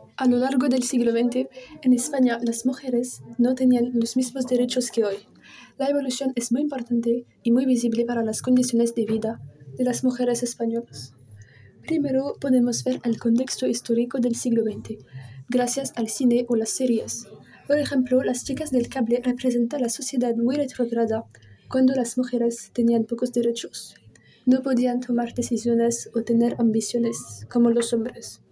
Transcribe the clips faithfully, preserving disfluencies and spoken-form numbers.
A lo largo del siglo veinte, en España las mujeres no tenían los mismos derechos que hoy. La evolución es muy importante y muy visible para las condiciones de vida de las mujeres españolas. Primero podemos ver el contexto histórico del siglo veinte, gracias al cine o las series. Por ejemplo, Las chicas del cable representa la sociedad muy retrógrada cuando las mujeres tenían pocos derechos. No podían tomar decisiones o tener ambiciones como los hombres.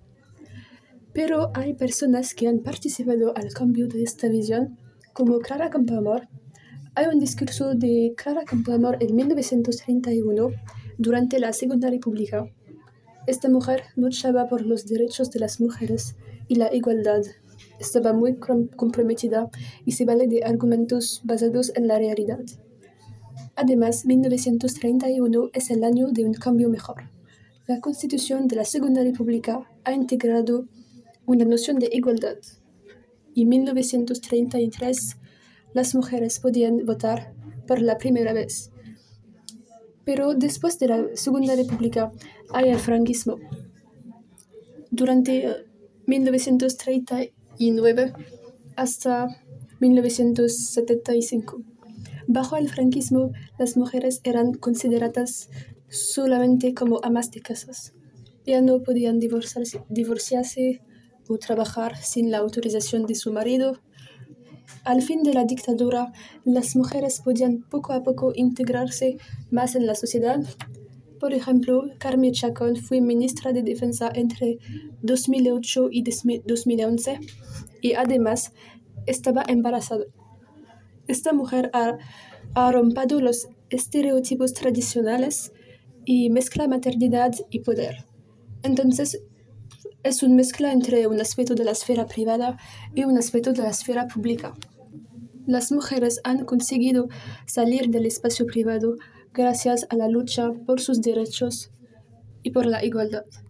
Pero hay personas que han participado al cambio de esta visión, como Clara Campoamor. Hay un discurso de Clara Campoamor en mil novecientos treinta y uno, durante la Segunda República. Esta mujer luchaba por los derechos de las mujeres y la igualdad. Estaba muy com- comprometida y se vale de argumentos basados en la realidad. Además, mil novecientos treinta y uno es el año de un cambio mejor. La Constitución de la Segunda República ha integrado una noción de igualdad. Y en mil novecientos treinta y tres las mujeres podían votar por la primera vez. Pero después de la Segunda República hay el franquismo. Durante eh, mil novecientos treinta y nueve hasta mil novecientos setenta y cinco. Bajo el franquismo, las mujeres eran consideradas solamente como amas de casas. Ya no podían divorciarse, divorciarse o trabajar sin la autorización de su marido. Al fin de la dictadura, las mujeres podían poco a poco integrarse más en la sociedad. Por ejemplo, Carmen Chacón fue ministra de Defensa entre dos mil ocho y dos mil once y además estaba embarazada. Esta mujer ha, ha rompido los estereotipos tradicionales y mezcla maternidad y poder. Entonces, es una mezcla entre un aspecto de la esfera privada y un aspecto de la esfera pública. Las mujeres han conseguido salir del espacio privado gracias a la lucha por sus derechos y por la igualdad.